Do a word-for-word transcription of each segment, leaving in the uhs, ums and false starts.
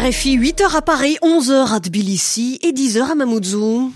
R F I, huit heures à Paris, onze heures à Tbilissi et dix heures à Mamoudzou.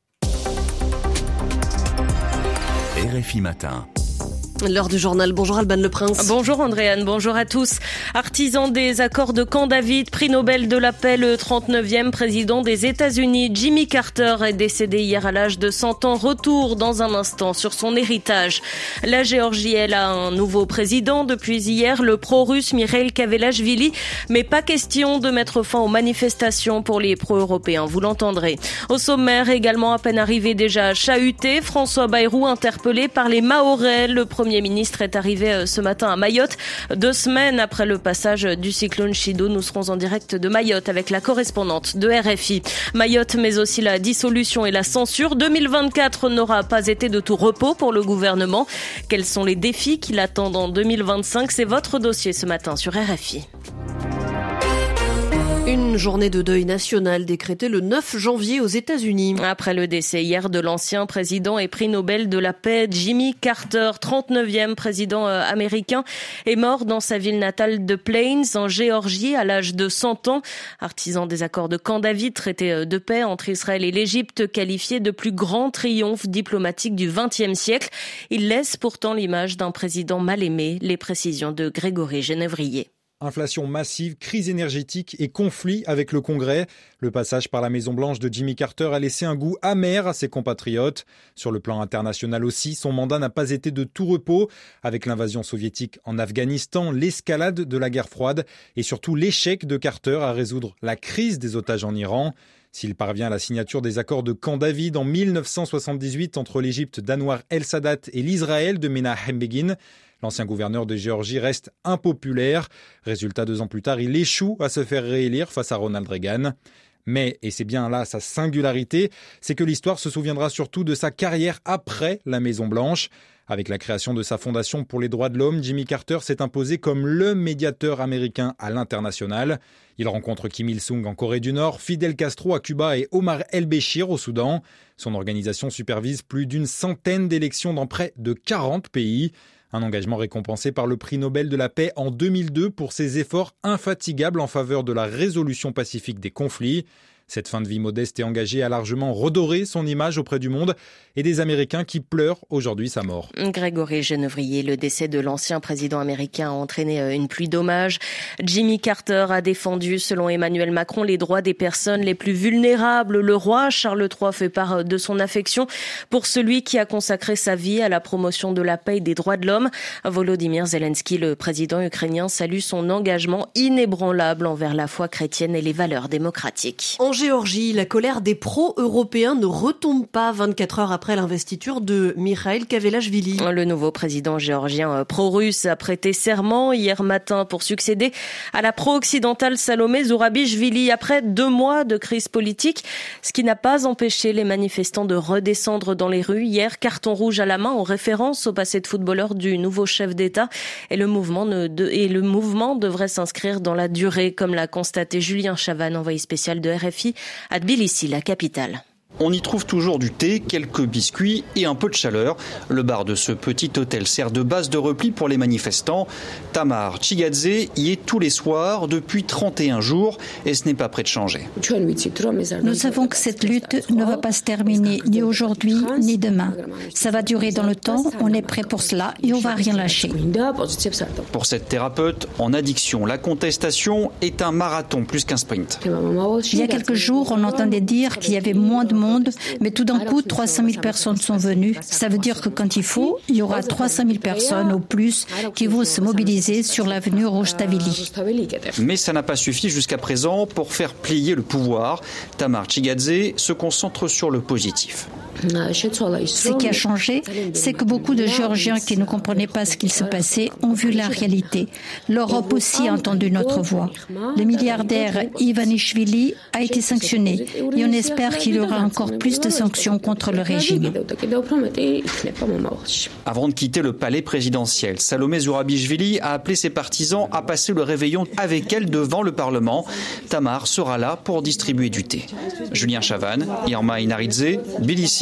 R F I Matin. L'heure du journal. Bonjour Alban Le Prince. Bonjour Andréane, bonjour à tous. Artisan des accords de Camp David, prix Nobel de la paix, le trente-neuvième président des États-Unis, Jimmy Carter, est décédé hier à l'âge de cent ans. Retour dans un instant sur son héritage. La Géorgie, elle a un nouveau président depuis hier, le pro-russe Mikhail Kavelashvili. Mais pas question de mettre fin aux manifestations pour les pro-européens, vous l'entendrez. Au sommaire, également à peine arrivé déjà chahuté, François Bayrou interpellé par les Mahorais. Le premier Premier ministre est arrivé ce matin à Mayotte. Deux semaines après le passage du cyclone Chido, nous serons en direct de Mayotte avec la correspondante de R F I. Mayotte, mais aussi la dissolution et la censure. deux mille vingt-quatre n'aura pas été de tout repos pour le gouvernement. Quels sont les défis qui l'attendent en deux mille vingt-cinq? C'est votre dossier ce matin sur R F I. Une journée de deuil national décrétée le neuf janvier aux États-Unis. Après le décès hier de l'ancien président et prix Nobel de la paix, Jimmy Carter, trente-neuvième président américain, est mort dans sa ville natale de Plains, en Géorgie, à l'âge de cent ans. Artisan des accords de Camp David, traité de paix entre Israël et l'Égypte, qualifié de plus grand triomphe diplomatique du vingtième siècle. Il laisse pourtant l'image d'un président mal aimé. Les précisions de Grégory Genevrier. Inflation massive, crise énergétique et conflit avec le Congrès. Le passage par la Maison-Blanche de Jimmy Carter a laissé un goût amer à ses compatriotes. Sur le plan international aussi, son mandat n'a pas été de tout repos. Avec l'invasion soviétique en Afghanistan, l'escalade de la guerre froide et surtout l'échec de Carter à résoudre la crise des otages en Iran. S'il parvient à la signature des accords de Camp David en mille neuf cent soixante-dix-huit entre l'Égypte d'Anwar el-Sadat et l'Israël de Menahem Begin, l'ancien gouverneur de Géorgie reste impopulaire. Résultat, deux ans plus tard, il échoue à se faire réélire face à Ronald Reagan. Mais, et c'est bien là sa singularité, c'est que l'histoire se souviendra surtout de sa carrière après la Maison-Blanche. Avec la création de sa fondation pour les droits de l'homme, Jimmy Carter s'est imposé comme le médiateur américain à l'international. Il rencontre Kim Il-sung en Corée du Nord, Fidel Castro à Cuba et Omar el-Béchir au Soudan. Son organisation supervise plus d'une centaine d'élections dans près de quarante pays. Un engagement récompensé par le prix Nobel de la paix en deux mille deux pour ses efforts infatigables en faveur de la résolution pacifique des conflits. Cette fin de vie modeste et engagée a largement redoré son image auprès du monde et des Américains qui pleurent aujourd'hui sa mort. Grégory Genevrier, le décès de l'ancien président américain a entraîné une pluie d'hommages. Jimmy Carter a défendu, selon Emmanuel Macron, les droits des personnes les plus vulnérables. Le roi Charles trois fait part de son affection pour celui qui a consacré sa vie à la promotion de la paix et des droits de l'homme. Volodymyr Zelensky, le président ukrainien, salue son engagement inébranlable envers la foi chrétienne et les valeurs démocratiques. En Géorgie, la colère des pro-européens ne retombe pas vingt-quatre heures après l'investiture de Mikhail Kavelashvili. Le nouveau président géorgien pro-russe a prêté serment hier matin pour succéder à la pro-occidentale Salomé Zourabichvili après deux mois de crise politique, ce qui n'a pas empêché les manifestants de redescendre dans les rues. Hier, carton rouge à la main en référence au passé de footballeur du nouveau chef d'État. Et le mouvement, ne de, et le mouvement devrait s'inscrire dans la durée, comme l'a constaté Julien Chavannes, envoyé spécial de R F I à Tbilissi, la capitale. On y trouve toujours du thé, quelques biscuits et un peu de chaleur. Le bar de ce petit hôtel sert de base de repli pour les manifestants. Tamar Chigadze y est tous les soirs depuis trente et un jours et ce n'est pas prêt de changer. Nous savons que cette lutte ne va pas se terminer ni aujourd'hui ni demain. Ça va durer dans le temps, on est prêt pour cela et on va rien lâcher. Pour cette thérapeute en addiction, la contestation est un marathon plus qu'un sprint. Il y a quelques jours, on entendait dire qu'il y avait moins de monde, mais tout d'un coup, trois cent mille personnes sont venues. Ça veut dire que quand il faut, il y aura trois cent mille personnes au plus qui vont se mobiliser sur l'avenue Rostavili. Mais ça n'a pas suffi jusqu'à présent pour faire plier le pouvoir. Tamar Chigadze se concentre sur le positif. Ce qui a changé, c'est que beaucoup de Géorgiens qui ne comprenaient pas ce qu'il se passait ont vu la réalité. L'Europe aussi a entendu notre voix. Le milliardaire Ivanishvili a été sanctionné et on espère qu'il y aura encore plus de sanctions contre le régime. Avant de quitter le palais présidentiel, Salomé Zourabichvili a appelé ses partisans à passer le réveillon avec elle devant le Parlement. Tamar sera là pour distribuer du thé. Julien Chavannes, Irma Inaridze, Tbilissi.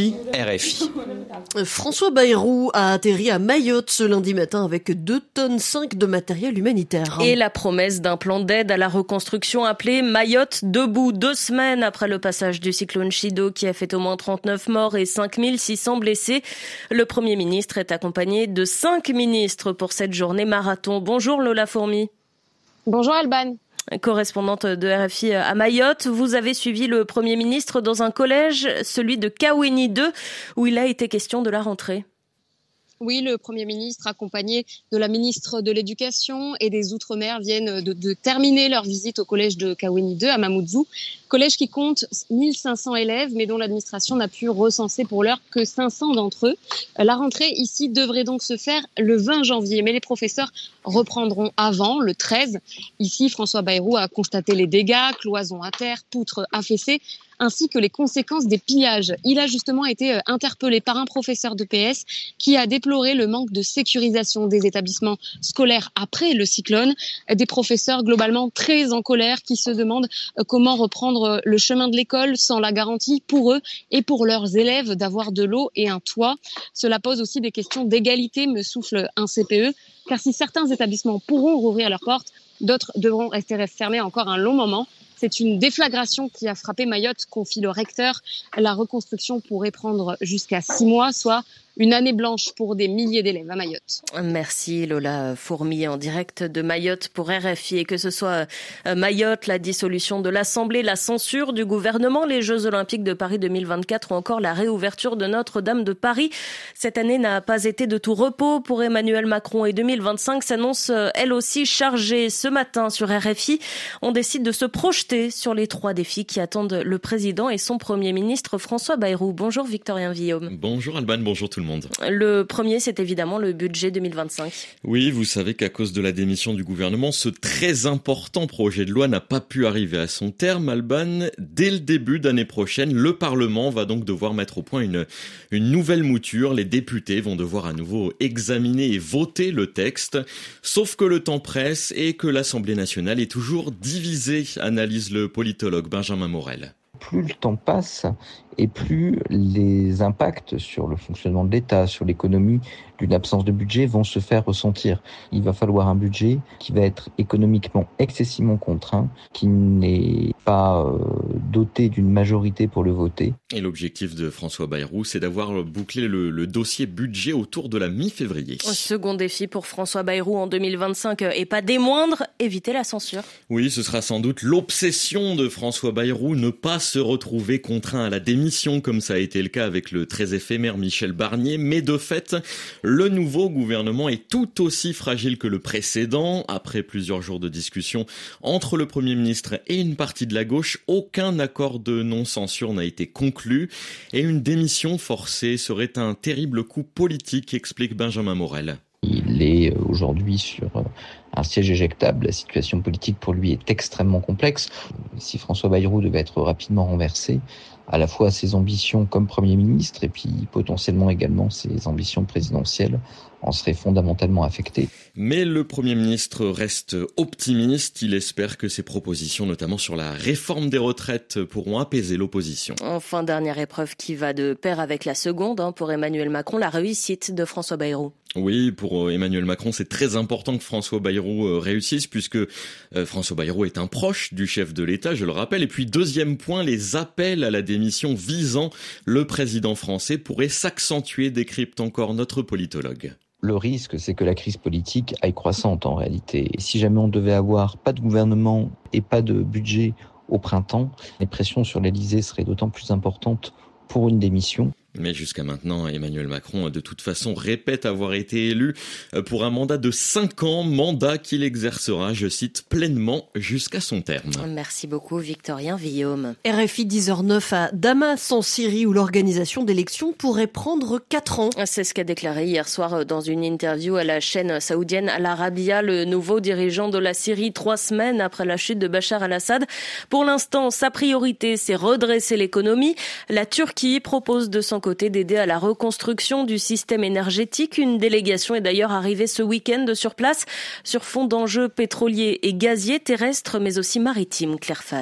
Annecy, R F I. François Bayrou a atterri à Mayotte ce lundi matin avec deux tonnes cinq de matériel humanitaire. Et la promesse d'un plan d'aide à la reconstruction appelé Mayotte debout. Deux semaines après le passage du cyclone Chido qui a fait au moins trente-neuf morts et cinq mille six cents blessés. Le Premier ministre est accompagné de cinq ministres pour cette journée marathon. Bonjour Lola Fourmi. Bonjour Alban. Correspondante de R F I à Mayotte, vous avez suivi le Premier ministre dans un collège, celui de Kaweni deux, où il a été question de la rentrée. Oui, le Premier ministre, accompagné de la ministre de l'Éducation et des Outre-mer, viennent de, de terminer leur visite au collège de Kaweni deux à Mamoudzou. Collège qui compte mille cinq cents élèves, mais dont l'administration n'a pu recenser pour l'heure que cinq cents d'entre eux. La rentrée ici devrait donc se faire le vingt janvier, mais les professeurs reprendront avant, le treize. Ici, François Bayrou a constaté les dégâts, cloisons à terre, poutres affaissées, ainsi que les conséquences des pillages. Il a justement été interpellé par un professeur de P S qui a déploré le manque de sécurisation des établissements scolaires après le cyclone. Des professeurs globalement très en colère qui se demandent comment reprendre le chemin de l'école sans la garantie pour eux et pour leurs élèves d'avoir de l'eau et un toit. Cela pose aussi des questions d'égalité, me souffle un C P E, car si certains établissements pourront rouvrir leurs portes, d'autres devront rester fermés encore un long moment. C'est une déflagration qui a frappé Mayotte, confie le recteur. La reconstruction pourrait prendre jusqu'à six mois, soit une année blanche pour des milliers d'élèves à Mayotte. Merci Lola Fourmi en direct de Mayotte pour R F I. Et que ce soit Mayotte, la dissolution de l'Assemblée, la censure du gouvernement, les Jeux Olympiques de Paris deux mille vingt-quatre ou encore la réouverture de Notre-Dame de Paris. Cette année n'a pas été de tout repos pour Emmanuel Macron et deux mille vingt-cinq s'annonce elle aussi chargée. Ce matin sur R F I, on décide de se projeter sur les trois défis qui attendent le président et son Premier ministre François Bayrou. Bonjour Victorien Villaume. Bonjour Alban, bonjour tout le monde. Le premier, c'est évidemment le budget deux mille vingt-cinq. Oui, vous savez qu'à cause de la démission du gouvernement, ce très important projet de loi n'a pas pu arriver à son terme, Alban. Dès le début d'année prochaine, le Parlement va donc devoir mettre au point une, une nouvelle mouture. Les députés vont devoir à nouveau examiner et voter le texte. Sauf que le temps presse et que l'Assemblée nationale est toujours divisée, analyse le politologue Benjamin Morel. Plus le temps passe et plus les impacts sur le fonctionnement de l'État, sur l'économie, d'une absence de budget vont se faire ressentir. Il va falloir un budget qui va être économiquement excessivement contraint, qui n'est pas euh, doté d'une majorité pour le voter. Et l'objectif de François Bayrou, c'est d'avoir bouclé le, le dossier budget autour de la mi-février. Second défi pour François Bayrou en deux mille vingt-cinq, et pas des moindres, éviter la censure. Oui, ce sera sans doute l'obsession de François Bayrou, ne pas se retrouver contraint à la démission, comme ça a été le cas avec le très éphémère Michel Barnier. Mais de fait, le nouveau gouvernement est tout aussi fragile que le précédent. Après plusieurs jours de discussion entre le Premier ministre et une partie de la gauche, aucun accord de non-censure n'a été conclu. Et une démission forcée serait un terrible coup politique, explique Benjamin Morel. Il est aujourd'hui sur un siège éjectable. La situation politique pour lui est extrêmement complexe. Si François Bayrou devait être rapidement renversé, à la fois ses ambitions comme Premier ministre et puis potentiellement également ses ambitions présidentielles en seraient fondamentalement affectées. Mais le Premier ministre reste optimiste. Il espère que ses propositions, notamment sur la réforme des retraites, pourront apaiser l'opposition. Enfin, dernière épreuve qui va de pair avec la seconde hein, pour Emmanuel Macron, la réussite de François Bayrou. Oui, pour Emmanuel Macron, c'est très important que François Bayrou réussisse puisque François Bayrou est un proche du chef de l'État, je le rappelle. Et puis deuxième point, les appels à la démission visant le président français pourraient s'accentuer, décrypte encore notre politologue. Le risque, c'est que la crise politique aille croissante en réalité. Et si jamais on devait avoir pas de gouvernement et pas de budget au printemps, les pressions sur l'Élysée seraient d'autant plus importantes pour une démission. Mais jusqu'à maintenant, Emmanuel Macron, de toute façon, répète avoir été élu pour un mandat de cinq ans, mandat qu'il exercera, je cite, pleinement jusqu'à son terme. Merci beaucoup, Victorien Villaume. R F I dix heures neuf à Damas, en Syrie, où l'organisation d'élections pourrait prendre quatre ans. C'est ce qu'a déclaré hier soir dans une interview à la chaîne saoudienne Al Arabiya, le nouveau dirigeant de la Syrie, trois semaines après la chute de Bachar al-Assad. Pour l'instant, sa priorité, c'est redresser l'économie. La Turquie propose de son côté d'aider à la reconstruction du système énergétique. Une délégation est d'ailleurs arrivée ce week-end sur place sur fond d'enjeux pétroliers et gaziers, terrestres mais aussi maritimes. Claire Fage.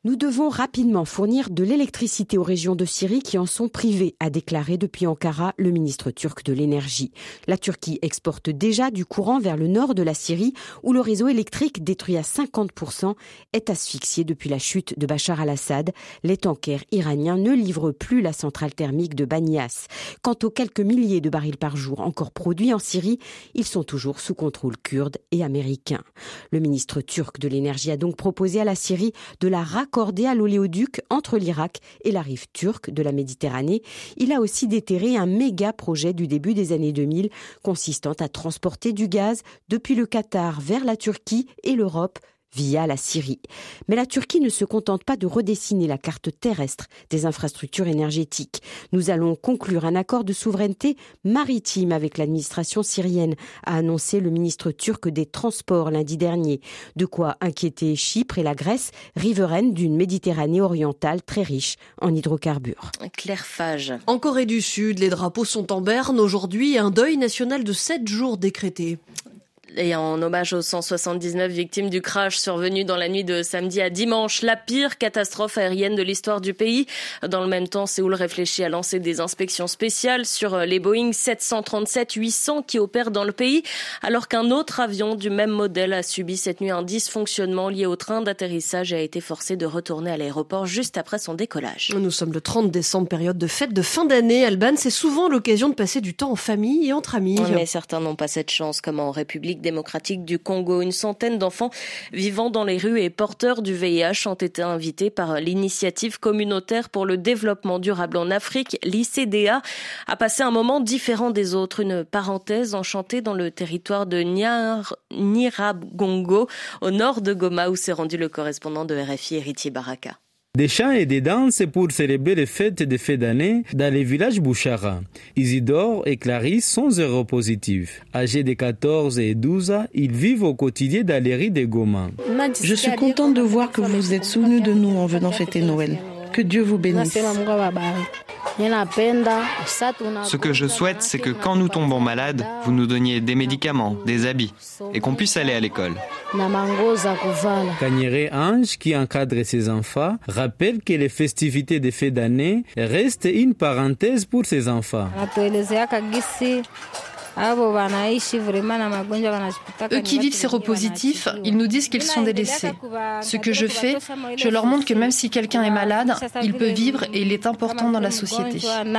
Nous devons rapidement fournir de l'électricité aux régions de Syrie qui en sont privées, a déclaré depuis Ankara le ministre turc de l'énergie. La Turquie exporte déjà du courant vers le nord de la Syrie où le réseau électrique détruit à cinquante pour cent est asphyxié depuis la chute de Bachar al-Assad. Les tankers iraniens ne livrent plus la centrale thermique de Banias. Quant aux quelques milliers de barils par jour encore produits en Syrie, ils sont toujours sous contrôle kurde et américain. Le ministre turc de l'énergie a donc proposé à la Syrie de la raccorder à l'oléoduc entre l'Irak et la rive turque de la Méditerranée. Il a aussi déterré un méga projet du début des années deux mille consistant à transporter du gaz depuis le Qatar vers la Turquie et l'Europe via la Syrie. Mais la Turquie ne se contente pas de redessiner la carte terrestre des infrastructures énergétiques. Nous allons conclure un accord de souveraineté maritime avec l'administration syrienne, a annoncé le ministre turc des Transports lundi dernier. De quoi inquiéter Chypre et la Grèce, riveraines d'une Méditerranée orientale très riche en hydrocarbures. Claire Fage. En Corée du Sud, les drapeaux sont en berne. Aujourd'hui, un deuil national de sept jours décrété. Et en hommage aux cent soixante-dix-neuf victimes du crash survenu dans la nuit de samedi à dimanche, la pire catastrophe aérienne de l'histoire du pays. Dans le même temps, Séoul réfléchit à lancer des inspections spéciales sur les Boeing sept cent trente-sept huit cents qui opèrent dans le pays, alors qu'un autre avion du même modèle a subi cette nuit un dysfonctionnement lié au train d'atterrissage et a été forcé de retourner à l'aéroport juste après son décollage. Nous sommes le trente décembre, période de fête de fin d'année. Alban, c'est souvent l'occasion de passer du temps en famille et entre amis. Mais certains n'ont pas cette chance, comme en République démocratique du Congo. Une centaine d'enfants vivant dans les rues et porteurs du V I H ont été invités par l'initiative communautaire pour le développement durable en Afrique, l'I C D A, à passer un moment différent des autres. Une parenthèse enchantée dans le territoire de Niar, Nyiragongo, au nord de Goma, où s'est rendu le correspondant de R F I, Héritier Baraka. Des chants et des danses pour célébrer les fêtes de fin d'année dans les villages Bouchara. Isidore et Clarisse sont séropositifs. Âgés de quatorze et douze ans, ils vivent au quotidien dans les rues de Goma. Je suis contente de voir que vous êtes souvenus de nous en venant fêter Noël. Que Dieu vous bénisse. Ce que je souhaite, c'est que quand nous tombons malades, vous nous donniez des médicaments, des habits, et qu'on puisse aller à l'école. Kanyere Ange, qui encadre ses enfants, rappelle que les festivités de fin d'année restent une parenthèse pour ses enfants. Eux qui vivent séropositifs, ils nous disent qu'ils sont délaissés. Ce que je fais, je leur montre que même si quelqu'un est malade, il peut vivre et il est important dans la société.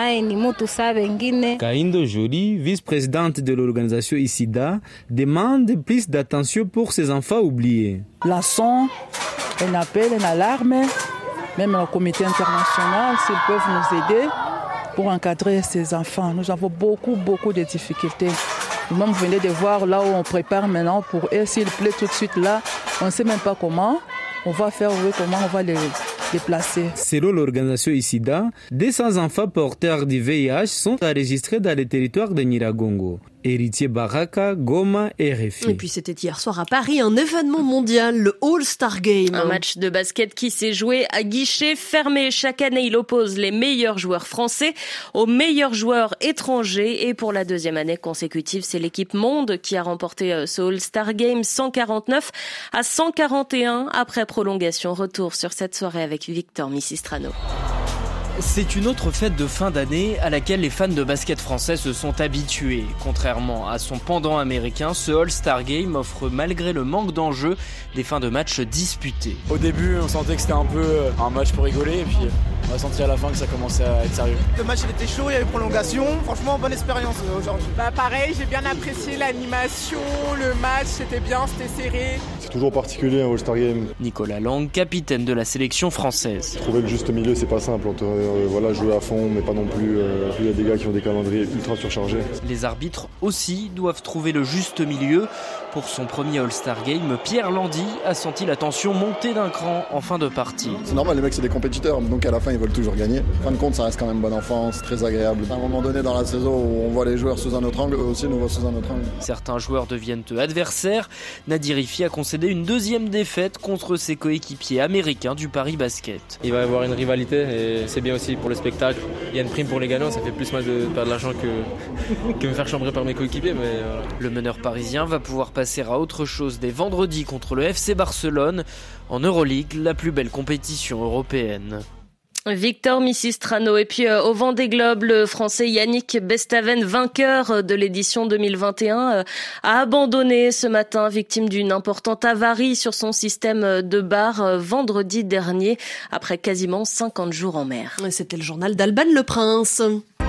Kaindo Jolie, vice-présidente de l'organisation I C I D A, demande plus d'attention pour ses enfants oubliés. Lançons un appel, une alarme, même le comité international, s'ils peuvent nous aider pour encadrer ces enfants. Nous avons beaucoup, beaucoup de difficultés. Nous-mêmes, vous venez de voir là où on prépare maintenant pour eux. S'il plaît tout de suite là, on ne sait même pas comment. On va faire, oui, comment on va les déplacer. Selon l'organisation I C I D A, deux cents enfants porteurs du V I H sont enregistrés dans le territoire de Nyiragongo. Héritier Baraka, Goma et R F I. Et puis c'était hier soir à Paris, un événement mondial, le All-Star Game. Un match de basket qui s'est joué à guichet fermé. Chaque année, il oppose les meilleurs joueurs français aux meilleurs joueurs étrangers. Et pour la deuxième année consécutive, c'est l'équipe Monde qui a remporté ce All-Star Game cent quarante-neuf à cent quarante et un après prolongation. Retour sur cette soirée avec Victor Missistrano. C'est une autre fête de fin d'année à laquelle les fans de basket français se sont habitués. Contrairement à son pendant américain, ce All-Star Game offre malgré le manque d'enjeux des fins de match disputées. Au début, on sentait que c'était un peu un match pour rigoler et puis on a senti à la fin que ça commençait à être sérieux. Le match il était chaud, il y avait prolongation. Franchement, bonne expérience aujourd'hui. Bah pareil, j'ai bien apprécié l'animation, le match, c'était bien, c'était serré. C'est toujours particulier un All-Star Game. Nicolas Lang, capitaine de la sélection française. Trouver le juste milieu, c'est pas simple. Entre, euh, voilà, jouer à fond, mais pas non plus. Euh, il y a des gars qui ont des calendriers ultra surchargés. Les arbitres aussi doivent trouver le juste milieu. Pour son premier All-Star Game, Pierre Landy a senti la tension monter d'un cran en fin de partie. C'est normal, les mecs c'est des compétiteurs, donc à la fin ils veulent toujours gagner. En fin de compte, ça reste quand même bonne enfance, très agréable. À un moment donné dans la saison où on voit les joueurs sous un autre angle, eux aussi nous voient sous un autre angle. Certains joueurs deviennent adversaires. Nadir Rifi a concédé une deuxième défaite contre ses coéquipiers américains du Paris Basket. Il va y avoir une rivalité et c'est bien aussi pour le spectacle. Il y a une prime pour les gagnants, ça fait plus mal de perdre de l'argent que, que me faire chambrer par mes coéquipiers. Mais voilà. Le meneur parisien va pouvoir passer à autre chose dès vendredi contre le F C Barcelone en Euroleague, la plus belle compétition européenne. Victor Missistrano. Et puis euh, au Vendée Globe, le Français Yannick Bestaven, vainqueur de l'édition deux mille vingt et un, euh, a abandonné ce matin, victime d'une importante avarie sur son système de barre euh, vendredi dernier, après quasiment cinquante jours en mer. C'était le journal d'Alban Le Prince.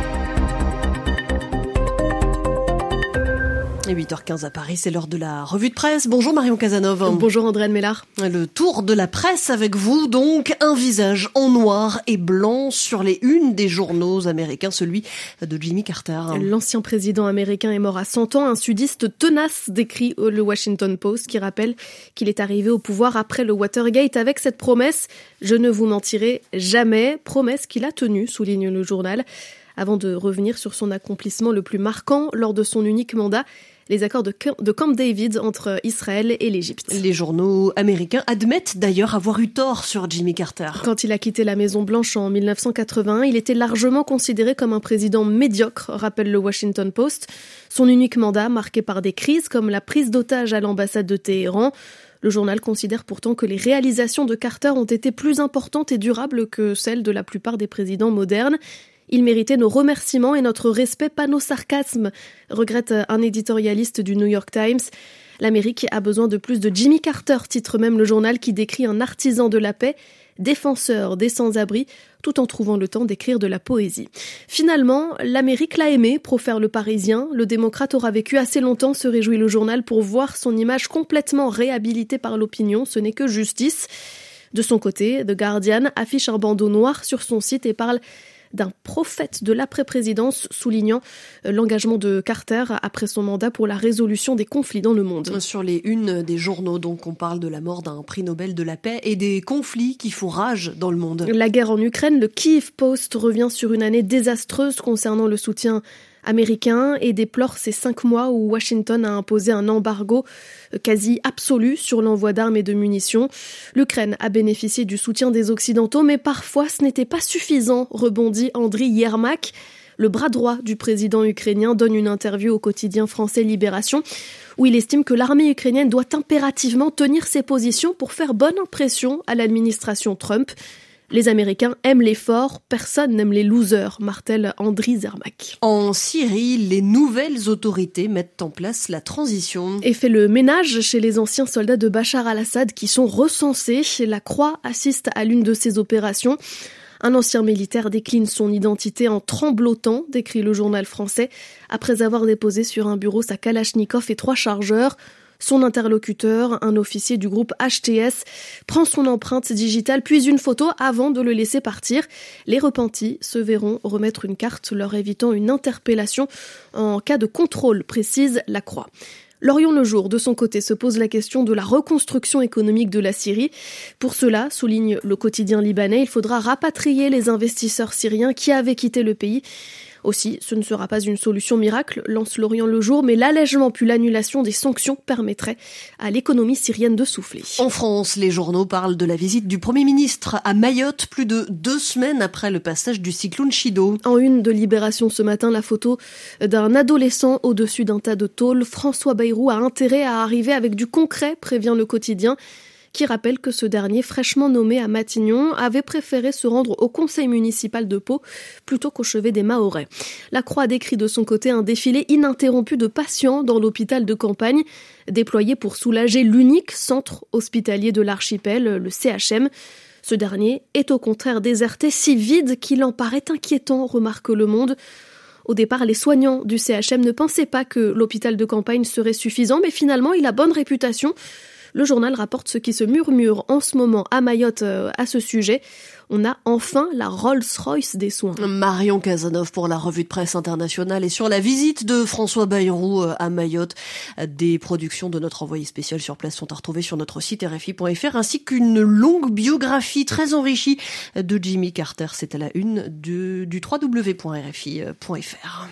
Et huit heures quinze à Paris, c'est l'heure de la revue de presse. Bonjour Marion Casanov. Bonjour Andréane Mélard. Le tour de la presse avec vous, donc un visage en noir et blanc sur les unes des journaux américains, celui de Jimmy Carter. L'ancien président américain est mort à cent ans, un sudiste tenace, décrit le Washington Post, qui rappelle qu'il est arrivé au pouvoir après le Watergate avec cette promesse « Je ne vous mentirai jamais », promesse qu'il a tenue, souligne le journal, avant de revenir sur son accomplissement le plus marquant lors de son unique mandat, les accords de Camp David entre Israël et l'Égypte. Les journaux américains admettent d'ailleurs avoir eu tort sur Jimmy Carter. Quand il a quitté la Maison-Blanche en dix-neuf cent quatre-vingt-un, il était largement considéré comme un président médiocre, rappelle le Washington Post. Son unique mandat, marqué par des crises comme la prise d'otages à l'ambassade de Téhéran. Le journal considère pourtant que les réalisations de Carter ont été plus importantes et durables que celles de la plupart des présidents modernes. Il méritait nos remerciements et notre respect, pas nos sarcasmes, regrette un éditorialiste du New York Times. L'Amérique a besoin de plus de Jimmy Carter, titre même le journal qui décrit un artisan de la paix, défenseur des sans-abri, tout en trouvant le temps d'écrire de la poésie. Finalement, l'Amérique l'a aimé, profère le Parisien. Le démocrate aura vécu assez longtemps, se réjouit le journal, pour voir son image complètement réhabilitée par l'opinion. Ce n'est que justice. De son côté, The Guardian affiche un bandeau noir sur son site et parle d'un prophète de l'après-présidence, soulignant l'engagement de Carter après son mandat pour la résolution des conflits dans le monde. Sur les unes des journaux, donc, on parle de la mort d'un prix Nobel de la paix et des conflits qui font rage dans le monde. La guerre en Ukraine, le Kyiv Post revient sur une année désastreuse concernant le soutien américain et déplore ces cinq mois où Washington a imposé un embargo quasi absolu sur l'envoi d'armes et de munitions. L'Ukraine a bénéficié du soutien des Occidentaux, mais parfois ce n'était pas suffisant, rebondit Andriy Yermak. Le bras droit du président ukrainien donne une interview au quotidien français Libération, où il estime que l'armée ukrainienne doit impérativement tenir ses positions pour faire bonne impression à l'administration Trump. Les Américains aiment les forts, personne n'aime les losers, martèle Andriy Yermak. En Syrie, les nouvelles autorités mettent en place la transition. Et fait le ménage chez les anciens soldats de Bachar al-Assad qui sont recensés. La Croix assiste à l'une de ces opérations. Un ancien militaire décline son identité en tremblotant, décrit le journal français, après avoir déposé sur un bureau sa Kalachnikov et trois chargeurs. Son interlocuteur, un officier du groupe H T S, prend son empreinte digitale puis une photo avant de le laisser partir. Les repentis se verront remettre une carte leur évitant une interpellation en cas de contrôle, précise la Croix. L'Orient le Jour, de son côté, se pose la question de la reconstruction économique de la Syrie. Pour cela, souligne le quotidien libanais, il faudra rapatrier les investisseurs syriens qui avaient quitté le pays. Aussi, ce ne sera pas une solution miracle, lance l'Orient le Jour, mais l'allègement puis l'annulation des sanctions permettrait à l'économie syrienne de souffler. En France, les journaux parlent de la visite du Premier ministre à Mayotte, plus de deux semaines après le passage du cyclone Chido. En une de Libération ce matin, la photo d'un adolescent au-dessus d'un tas de tôles. François Bayrou a intérêt à arriver avec du concret, prévient le quotidien, qui rappelle que ce dernier, fraîchement nommé à Matignon, avait préféré se rendre au conseil municipal de Pau plutôt qu'au chevet des Mahorais. La Croix décrit de son côté un défilé ininterrompu de patients dans l'hôpital de campagne, déployé pour soulager l'unique centre hospitalier de l'archipel, le C H M. Ce dernier est au contraire déserté, si vide qu'il en paraît inquiétant, remarque Le Monde. Au départ, les soignants du C H M ne pensaient pas que l'hôpital de campagne serait suffisant, mais finalement, il a bonne réputation. Le journal rapporte ce qui se murmure en ce moment à Mayotte euh, à ce sujet. On a enfin la Rolls-Royce des soins. Marion Casanov pour la revue de presse internationale et sur la visite de François Bayrou à Mayotte. Des productions de notre envoyé spécial sur place sont à retrouver sur notre site R F I point F R ainsi qu'une longue biographie très enrichie de Jimmy Carter. C'est à la une de, du w w w point r f i point f r.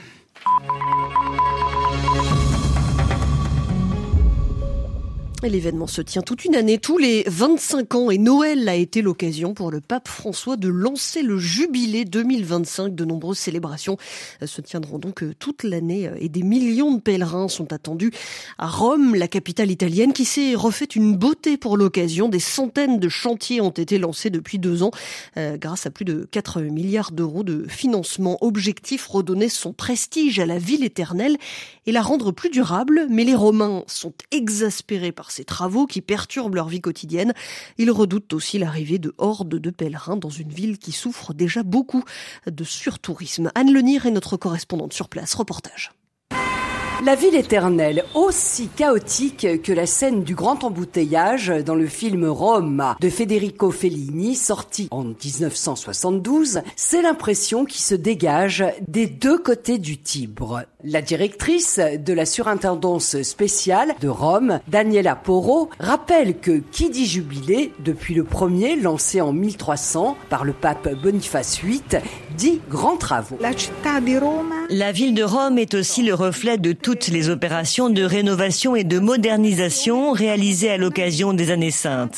Et l'événement se tient toute une année, tous les vingt-cinq ans, et Noël a été l'occasion pour le pape François de lancer le jubilé deux mille vingt-cinq. De nombreuses célébrations se tiendront donc toute l'année et des millions de pèlerins sont attendus à Rome, la capitale italienne, qui s'est refaite une beauté pour l'occasion. Des centaines de chantiers ont été lancés depuis deux ans euh, grâce à plus de quatre milliards d'euros de financement. Objectif, redonner son prestige à la ville éternelle et la rendre plus durable. Mais les Romains sont exaspérés par ces travaux qui perturbent leur vie quotidienne. Ils redoutent aussi l'arrivée de hordes de pèlerins dans une ville qui souffre déjà beaucoup de surtourisme. Anne Lenir est notre correspondante sur place. Reportage. La ville éternelle, aussi chaotique que la scène du grand embouteillage dans le film Rome de Federico Fellini, sorti en dix-neuf cent soixante-douze, c'est l'impression qui se dégage des deux côtés du Tibre. La directrice de la surintendance spéciale de Rome, Daniela Porro, rappelle que qui dit jubilé, depuis le premier lancé en mille trois cents par le pape Boniface huit, dit grands travaux. La ville de Rome est aussi le reflet de toutes les opérations de rénovation et de modernisation réalisées à l'occasion des années saintes.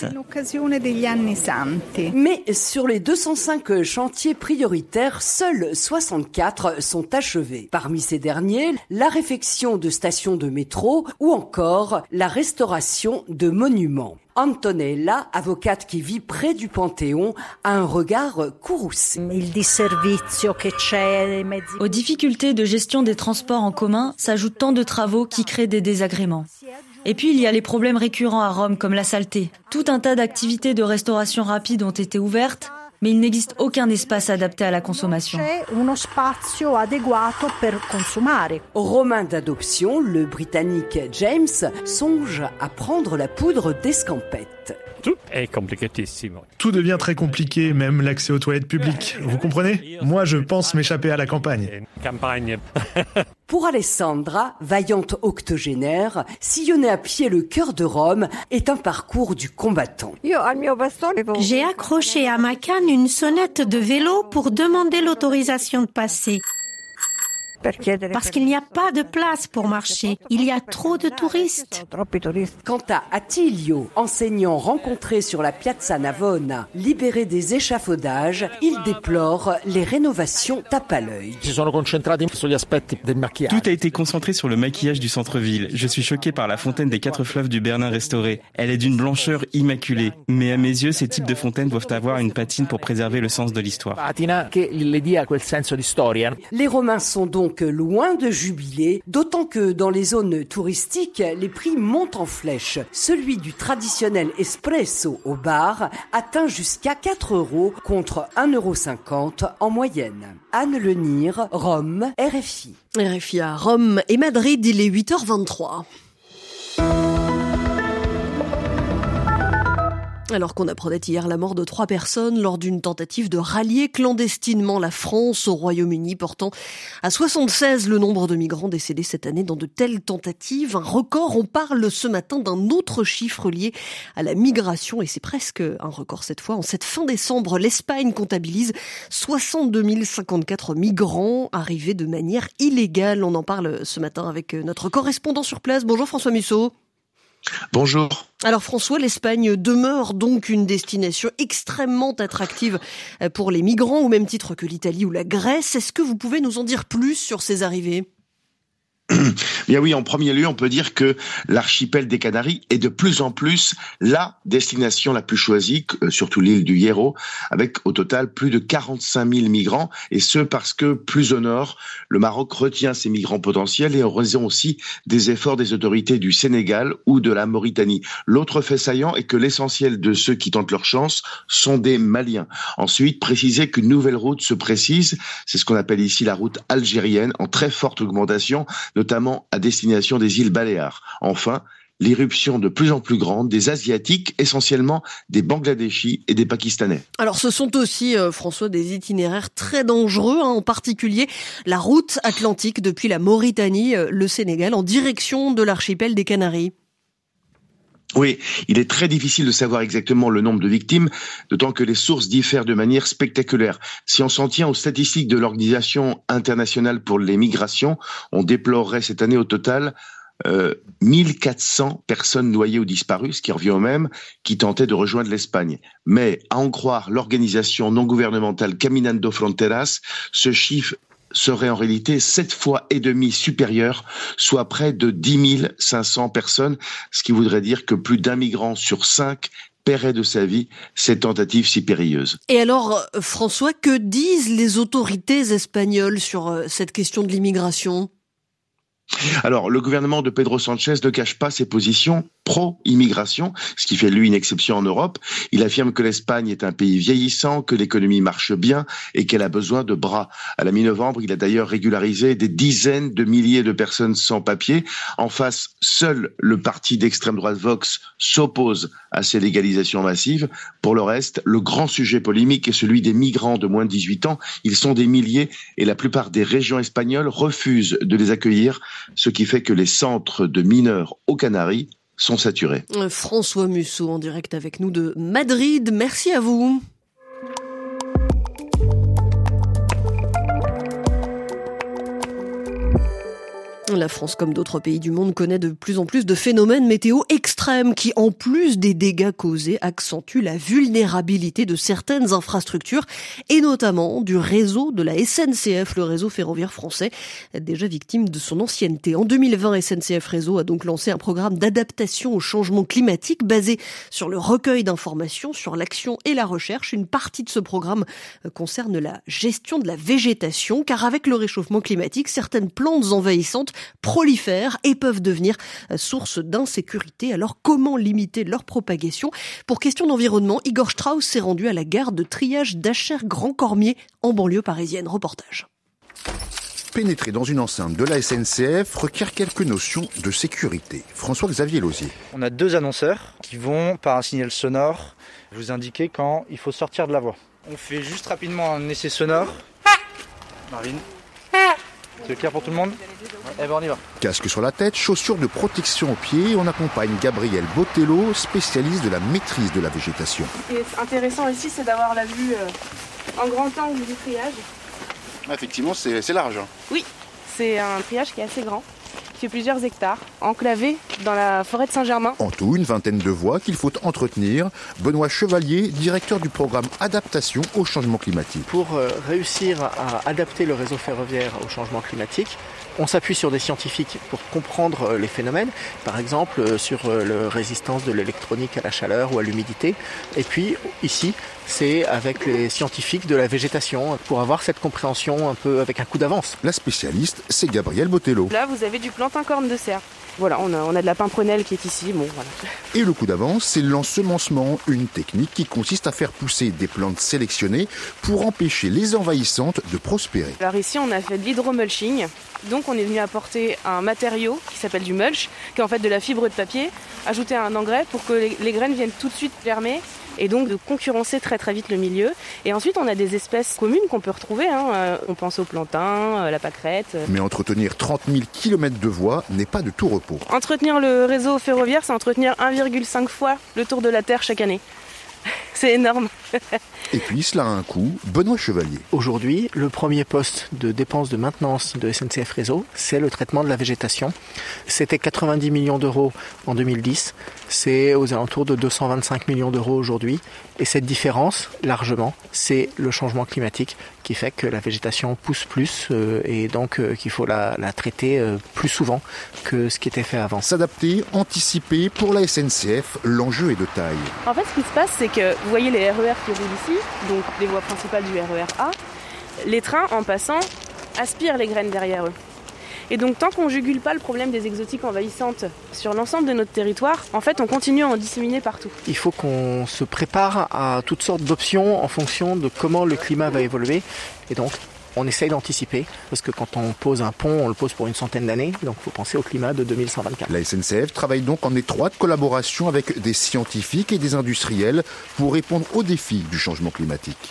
Mais sur les deux cent cinq chantiers prioritaires, seuls soixante-quatre sont achevés. Parmi ces derniers, la réfection de stations de métro ou encore la restauration de monuments. Antonella, avocate qui vit près du Panthéon, a un regard courroucé. Aux difficultés de gestion des transports en commun s'ajoutent tant de travaux qui créent des désagréments. Et puis il y a les problèmes récurrents à Rome comme la saleté. Tout un tas d'activités de restauration rapide ont été ouvertes, mais il n'existe aucun espace adapté à la consommation. Romain d'adoption, le Britannique James songe à prendre la poudre d'escampette. Tout devient très compliqué, même l'accès aux toilettes publiques. Vous comprenez ? Moi, je pense m'échapper à la campagne. Pour Alessandra, vaillante octogénaire, sillonner à pied le cœur de Rome est un parcours du combattant. J'ai accroché à ma canne une sonnette de vélo pour demander l'autorisation de passer. Parce qu'il n'y a pas de place pour marcher. Il y a trop de touristes. Quant à Attilio, enseignant rencontré sur la Piazza Navona, libéré des échafaudages, il déplore les rénovations tape à l'œil. Tout a été concentré sur le maquillage du centre-ville. Je suis choqué par la fontaine des quatre fleuves du Bernin restaurée. Elle est d'une blancheur immaculée. Mais à mes yeux, ces types de fontaines doivent avoir une patine pour préserver le sens de l'histoire. Les Romains sont donc loin de jubiler, d'autant que dans les zones touristiques, les prix montent en flèche. Celui du traditionnel espresso au bar atteint jusqu'à quatre euros contre un euro cinquante en moyenne. Anne Lenir, Rome, R F I. R F I à Rome et Madrid, il est huit heures vingt-trois. Alors qu'on apprenait hier la mort de trois personnes lors d'une tentative de rallier clandestinement la France au Royaume-Uni, portant à soixante-seize le nombre de migrants décédés cette année dans de telles tentatives. Un record, on parle ce matin d'un autre chiffre lié à la migration, et c'est presque un record cette fois. En cette fin décembre, l'Espagne comptabilise soixante-deux mille cinquante-quatre migrants arrivés de manière illégale. On en parle ce matin avec notre correspondant sur place. Bonjour François Musso. Bonjour. Alors François, l'Espagne demeure donc une destination extrêmement attractive pour les migrants, au même titre que l'Italie ou la Grèce. Est-ce que vous pouvez nous en dire plus sur ces arrivées ? Bien oui, en premier lieu, on peut dire que l'archipel des Canaries est de plus en plus la destination la plus choisie, surtout l'île du Hierro, avec au total plus de quarante-cinq mille migrants, et ce parce que plus au nord, le Maroc retient ses migrants potentiels et en raison aussi des efforts des autorités du Sénégal ou de la Mauritanie. L'autre fait saillant est que l'essentiel de ceux qui tentent leur chance sont des Maliens. Ensuite, préciser qu'une nouvelle route se précise, c'est ce qu'on appelle ici la route algérienne, en très forte augmentation, notamment à destination des îles Baléares. Enfin, l'irruption de plus en plus grande des Asiatiques, essentiellement des Bangladeshis et des Pakistanais. Alors ce sont aussi, euh, François, des itinéraires très dangereux, hein, en particulier la route atlantique depuis la Mauritanie, euh, le Sénégal, en direction de l'archipel des Canaries. Oui, il est très difficile de savoir exactement le nombre de victimes, d'autant que les sources diffèrent de manière spectaculaire. Si on s'en tient aux statistiques de l'Organisation internationale pour les migrations, on déplorerait cette année au total euh, mille quatre cents personnes noyées ou disparues, ce qui revient au même, qui tentaient de rejoindre l'Espagne. Mais, à en croire l'organisation non gouvernementale Caminando Fronteras, ce chiffre serait en réalité sept fois et demi supérieur, soit près de dix mille cinq cents personnes, ce qui voudrait dire que plus d'un migrant sur cinq paierait de sa vie ces tentatives si périlleuses. Et alors, François, que disent les autorités espagnoles sur cette question de l'immigration ? Alors, le gouvernement de Pedro Sánchez ne cache pas ses positions pro-immigration, ce qui fait de lui une exception en Europe. Il affirme que l'Espagne est un pays vieillissant, que l'économie marche bien et qu'elle a besoin de bras. À la mi-novembre, il a d'ailleurs régularisé des dizaines de milliers de personnes sans papier. En face, seul le parti d'extrême droite Vox s'oppose à ces légalisations massives. Pour le reste, le grand sujet polémique est celui des migrants de moins de dix-huit ans. Ils sont des milliers et la plupart des régions espagnoles refusent de les accueillir, ce qui fait que les centres de mineurs aux Canaries sont saturés. François Musso en direct avec nous de Madrid. Merci à vous. La France, comme d'autres pays du monde, connaît de plus en plus de phénomènes météo extrêmes qui, en plus des dégâts causés, accentuent la vulnérabilité de certaines infrastructures et notamment du réseau de la S N C F, le réseau ferroviaire français, déjà victime de son ancienneté. En deux mille vingt, S N C F Réseau a donc lancé un programme d'adaptation au changement climatique basé sur le recueil d'informations, sur l'action et la recherche. Une partie de ce programme concerne la gestion de la végétation, car avec le réchauffement climatique, certaines plantes envahissantes prolifèrent et peuvent devenir source d'insécurité. Alors comment limiter leur propagation ? Pour question d'environnement, Igor Strauss s'est rendu à la gare de triage d'Achères-Grand-Cormier en banlieue parisienne. Reportage. Pénétrer dans une enceinte de la S N C F requiert quelques notions de sécurité. François-Xavier Lausier. On a deux annonceurs qui vont, par un signal sonore, vous indiquer quand il faut sortir de la voie. On fait juste rapidement un essai sonore. Marine. C'est clair pour tout le monde ? Eh ben on y va. Casque sur la tête, chaussures de protection aux pieds, on accompagne Gabriel Botello, spécialiste de la maîtrise de la végétation. Ce qui est intéressant ici, c'est d'avoir la vue euh, en grand angle du triage. Effectivement, c'est, c'est large. Oui, c'est un triage qui est assez grand, qui fait plusieurs hectares, enclavé dans la forêt de Saint-Germain. En tout, une vingtaine de voies qu'il faut entretenir. Benoît Chevalier, directeur du programme Adaptation au changement climatique. Pour euh, réussir à adapter le réseau ferroviaire au changement climatique, on s'appuie sur des scientifiques pour comprendre les phénomènes, par exemple sur la résistance de l'électronique à la chaleur ou à l'humidité. Et puis ici, c'est avec les scientifiques de la végétation pour avoir cette compréhension un peu avec un coup d'avance. La spécialiste, c'est Gabriel Botello. Là, vous avez du plantain corne de cerf. Voilà, on a, on a de la pimprenelle qui est ici. Bon, voilà. Et le coup d'avance, c'est l'ensemencement, une technique qui consiste à faire pousser des plantes sélectionnées pour empêcher les envahissantes de prospérer. Alors ici, on a fait de l'hydromulching. Donc on est venu apporter un matériau qui s'appelle du mulch, qui est en fait de la fibre de papier, ajouter un engrais pour que les, les graines viennent tout de suite germer et donc de concurrencer très très vite le milieu. Et ensuite on a des espèces communes qu'on peut retrouver, hein. On pense au plantain, la pâquerette. Mais entretenir trente mille kilomètres de voies n'est pas de tout repos. Entretenir le réseau ferroviaire, c'est entretenir un virgule cinq fois le tour de la Terre chaque année. C'est énorme. Et puis cela a un coût. Benoît Chevalier. Aujourd'hui, le premier poste de dépenses de maintenance de S N C F Réseau, c'est le traitement de la végétation. C'était quatre-vingt-dix millions d'euros en deux mille dix. C'est aux alentours de deux cent vingt-cinq millions d'euros aujourd'hui. Et cette différence, largement, c'est le changement climatique qui fait que la végétation pousse plus euh, et donc euh, qu'il faut la, la traiter euh, plus souvent que ce qui était fait avant. S'adapter, anticiper, pour la S N C F, l'enjeu est de taille. En fait, ce qui se passe, c'est que vous voyez les R E R qui roulent ici, donc les voies principales du R E R A. Les trains, en passant, aspirent les graines derrière eux. Et donc tant qu'on jugule pas le problème des exotiques envahissantes sur l'ensemble de notre territoire, en fait on continue à en disséminer partout. Il faut qu'on se prépare à toutes sortes d'options en fonction de comment le climat va évoluer. Et donc on essaye d'anticiper, parce que quand on pose un pont, on le pose pour une centaine d'années, donc il faut penser au climat de deux mille cent vingt-quatre. La S N C F travaille donc en étroite collaboration avec des scientifiques et des industriels pour répondre aux défis du changement climatique.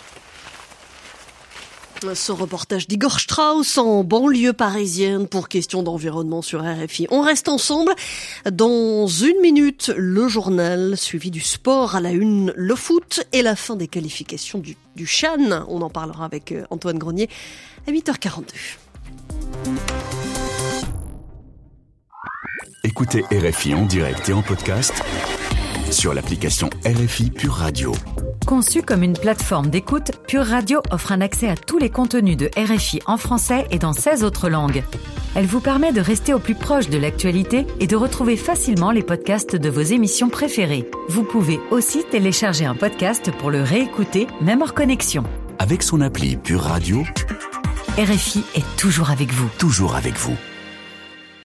Ce reportage d'Igor Strauss en banlieue parisienne pour question d'environnement sur R F I. On reste ensemble. Dans une minute, le journal suivi du sport à la une, le foot et la fin des qualifications du, du CHAN. On en parlera avec Antoine Grenier à huit heures quarante-deux. Écoutez R F I en direct et en podcast sur l'application R F I Pure Radio. Conçue comme une plateforme d'écoute, Pure Radio offre un accès à tous les contenus de R F I en français et dans seize autres langues. Elle vous permet de rester au plus proche de l'actualité et de retrouver facilement les podcasts de vos émissions préférées. Vous pouvez aussi télécharger un podcast pour le réécouter, même hors connexion. Avec son appli Pure Radio, R F I est toujours avec vous. Toujours avec vous.